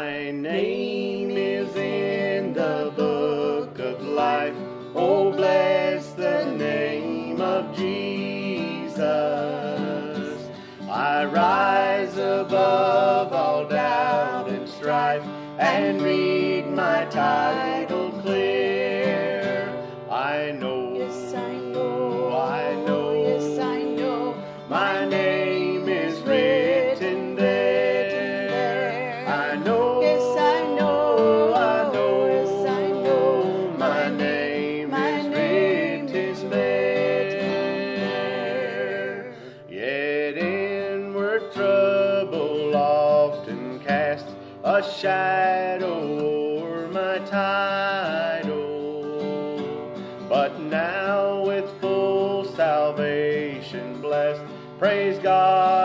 My name is in the book of life. Oh, bless the name of Jesus. I rise above all doubt and strife and read my title clear. I know, Yes, I know, I know, yes, I know, my name is written there. I know, yes, I know, I know, yes, I know, my name is written there. Yet inward trouble often casts a shadow o'er my title, but now with full salvation blessed, praise God.